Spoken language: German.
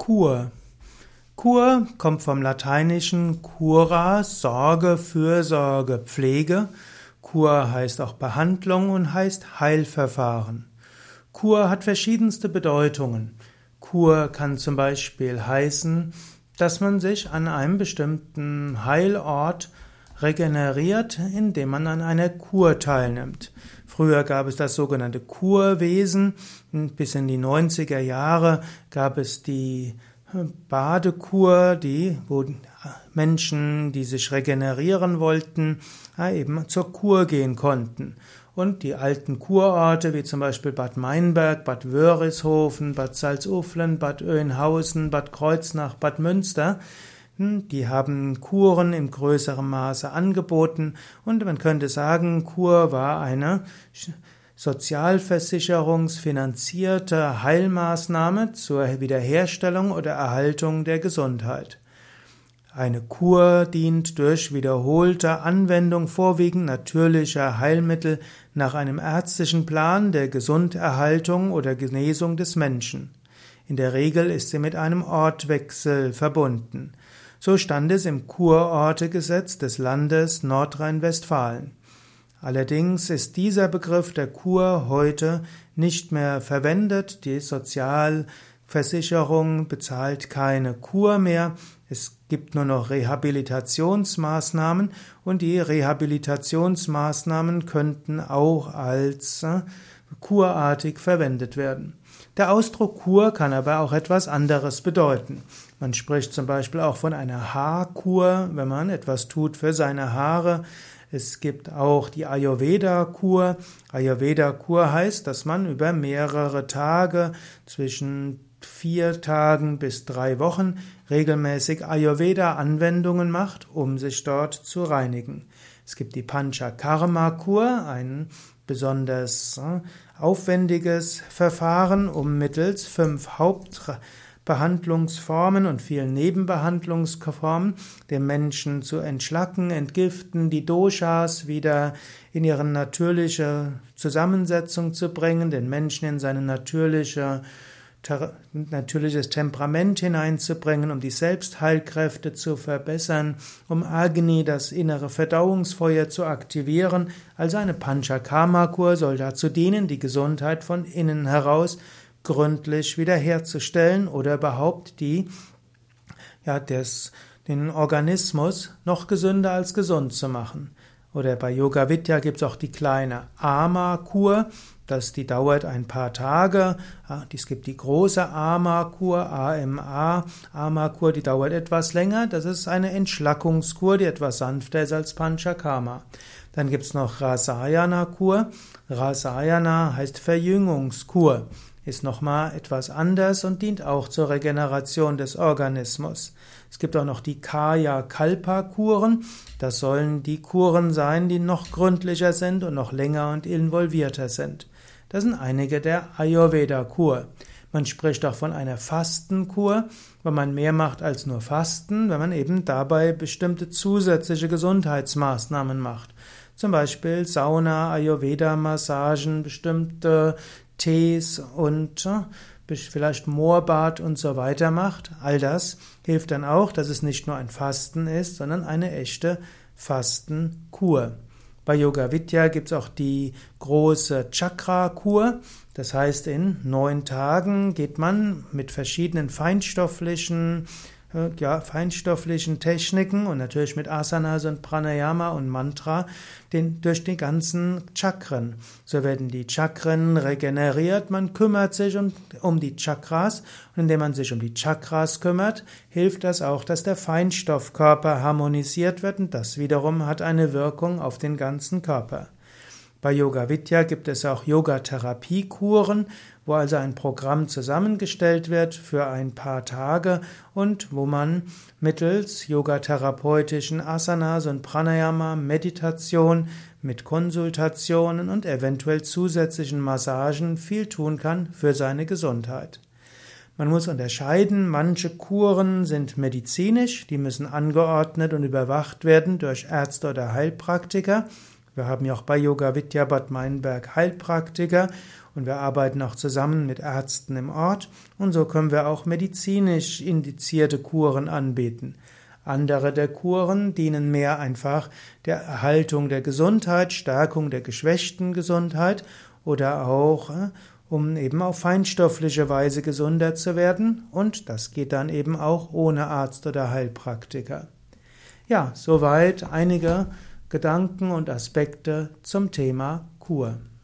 Kur. Kur kommt vom lateinischen cura, Sorge, Fürsorge, Pflege. Kur heißt auch Behandlung und heißt Heilverfahren. Kur hat verschiedenste Bedeutungen. Kur kann zum Beispiel heißen, dass man sich an einem bestimmten Heilort regeneriert, indem man an einer Kur teilnimmt. Früher gab es das sogenannte Kurwesen. Bis in die 90er Jahre gab es die Badekur, wo Menschen, die sich regenerieren wollten, eben zur Kur gehen konnten. Und die alten Kurorte, wie zum Beispiel Bad Meinberg, Bad Wörishofen, Bad Salzuflen, Bad Oeynhausen, Bad Kreuznach, Bad Münster, die haben Kuren in größerem Maße angeboten, und man könnte sagen, Kur war eine sozialversicherungsfinanzierte Heilmaßnahme zur Wiederherstellung oder Erhaltung der Gesundheit. Eine Kur dient durch wiederholte Anwendung vorwiegend natürlicher Heilmittel nach einem ärztlichen Plan der Gesunderhaltung oder Genesung des Menschen. In der Regel ist sie mit einem Ortwechsel verbunden. So stand es im Kurortegesetz des Landes Nordrhein-Westfalen. Allerdings ist dieser Begriff der Kur heute nicht mehr verwendet. Die Sozialversicherung bezahlt keine Kur mehr. Es gibt nur noch Rehabilitationsmaßnahmen, und die Rehabilitationsmaßnahmen könnten auch als kurartig verwendet werden. Der Ausdruck Kur kann aber auch etwas anderes bedeuten. Man spricht zum Beispiel auch von einer Haarkur, wenn man etwas tut für seine Haare. Es gibt auch die Ayurveda-Kur. Ayurveda-Kur heißt, dass man über mehrere Tage, zwischen 4 Tagen bis 3 Wochen, regelmäßig Ayurveda-Anwendungen macht, um sich dort zu reinigen. Es gibt die Panchakarma-Kur, ein besonders aufwendiges Verfahren, um mittels 5 Hauptbehandlungsformen und vielen Nebenbehandlungsformen den Menschen zu entschlacken, entgiften, die Doshas wieder in ihre natürliche Zusammensetzung zu bringen, den Menschen in seine natürliches Temperament hineinzubringen, um die Selbstheilkräfte zu verbessern, um Agni, das innere Verdauungsfeuer, zu aktivieren. Also eine Panchakarma-Kur soll dazu dienen, die Gesundheit von innen heraus gründlich wiederherzustellen oder überhaupt den Organismus noch gesünder als gesund zu machen. Oder bei Yoga Vidya gibt es auch die kleine Ama-Kur, die dauert ein paar Tage. Es gibt die große Ama-Kur, Ama-Kur, die dauert etwas länger. Das ist eine Entschlackungskur, die etwas sanfter ist als Panchakarma. Dann gibt es noch Rasayana-Kur. Rasayana heißt Verjüngungskur. Ist nochmal etwas anders und dient auch zur Regeneration des Organismus. Es gibt auch noch die Kaya-Kalpa-Kuren. Das sollen die Kuren sein, die noch gründlicher sind und noch länger und involvierter sind. Das sind einige der Ayurveda-Kur. Man spricht auch von einer Fastenkur, wenn man mehr macht als nur Fasten, wenn man eben dabei bestimmte zusätzliche Gesundheitsmaßnahmen macht. Zum Beispiel Sauna, Ayurveda-Massagen, bestimmte Tees und vielleicht Moorbad und so weiter macht. All das hilft dann auch, dass es nicht nur ein Fasten ist, sondern eine echte Fastenkur. Bei Yoga Vidya gibt es auch die große Chakra-Kur. Das heißt, in 9 Tagen geht man mit verschiedenen feinstofflichen Techniken und natürlich mit Asanas und Pranayama und Mantra durch die ganzen Chakren. So werden die Chakren regeneriert, man kümmert sich um die Chakras, und indem man sich um die Chakras kümmert, hilft das auch, dass der Feinstoffkörper harmonisiert wird, und das wiederum hat eine Wirkung auf den ganzen Körper. Bei Yoga Vidya gibt es auch Yogatherapie-Kuren, wo also ein Programm zusammengestellt wird für ein paar Tage und wo man mittels yogatherapeutischen Asanas und Pranayama, Meditation, mit Konsultationen und eventuell zusätzlichen Massagen viel tun kann für seine Gesundheit. Man muss unterscheiden, manche Kuren sind medizinisch, die müssen angeordnet und überwacht werden durch Ärzte oder Heilpraktiker. Wir haben ja auch bei Yoga Vidya Bad Meinberg Heilpraktiker und wir arbeiten auch zusammen mit Ärzten im Ort und so können wir auch medizinisch indizierte Kuren anbieten. Andere der Kuren dienen mehr einfach der Erhaltung der Gesundheit, Stärkung der geschwächten Gesundheit oder auch um eben auf feinstoffliche Weise gesunder zu werden und das geht dann eben auch ohne Arzt oder Heilpraktiker. Ja, soweit einige Gedanken und Aspekte zum Thema Kur.